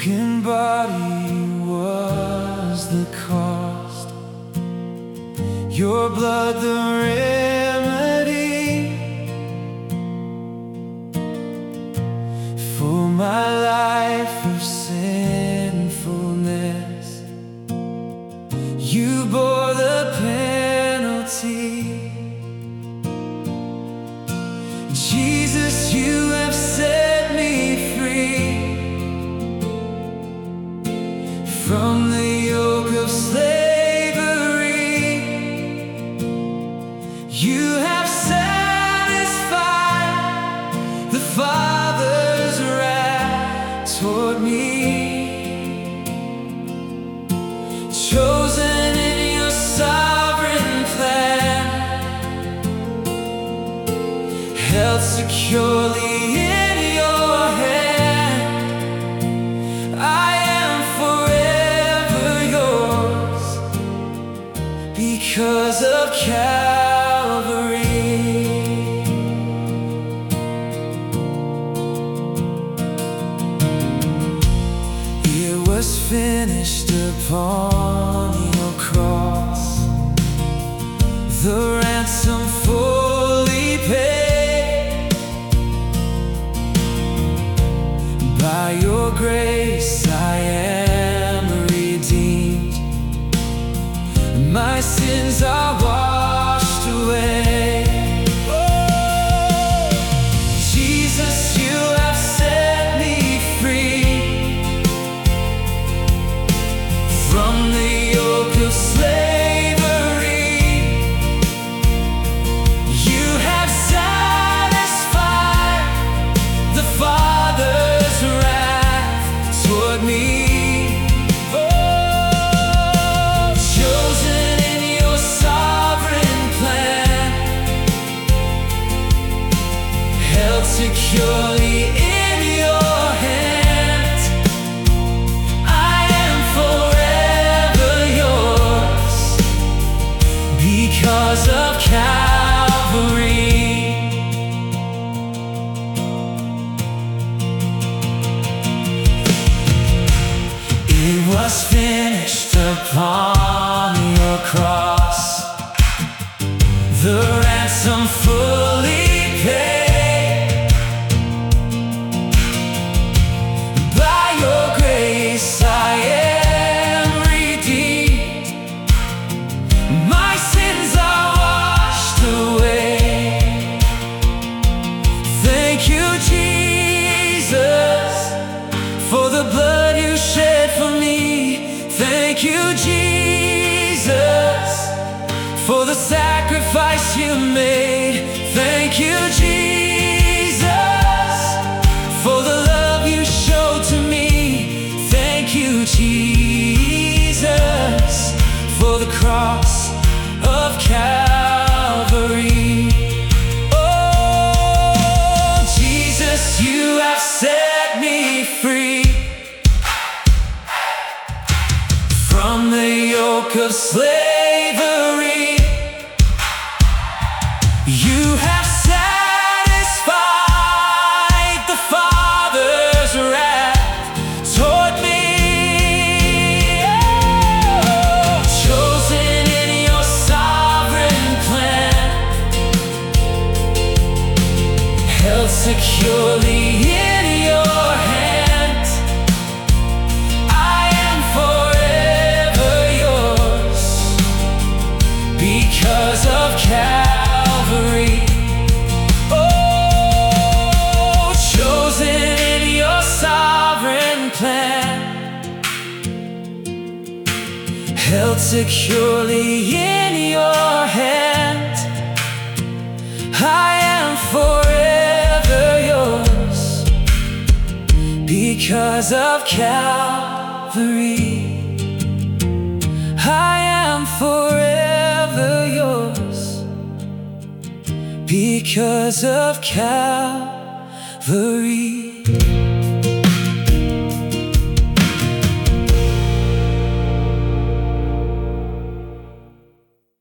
broken body was the cost, your blood the remedy for my life of sinfulness. You bore the penalty. Jesus, you have set me free from the yoke of slavery. You have satisfied the Father's wrath toward me. Chosen in your sovereign plan, held securely in your hand. I am forever yours because of Calvary. It was finished upon your cross, the ransom fully paid. By your grace I am redeemed, my sins are washed away. Oh, Jesus, you have set me free from the yoke of slavery. You have satisfied the Father's wrath toward me. Oh, chosen in your sovereign plan, held securely in your hand. I am forever yours because of Calvary. It was finished upon your cross, the ransom fully paid. By your grace I am redeemed, my sins are washed away. Thank you, Jesus, for the blood you shed for me. Thank you, Jesus, for the sacrifice you made. Thank you, Jesus, for the love you showed to me. Thank you, Jesus, for the cross of Calvary. Oh, Jesus, you have set me free from the yoke of slavery. You have satisfied the Father's wrath toward me. Oh, chosen in your sovereign plan, held securely in your hand. I am forever yours because of Calvary. Oh, chosen in your sovereign plan, held securely in your hand. I am forever yours because of Calvary. I am forever yours because of Calvary.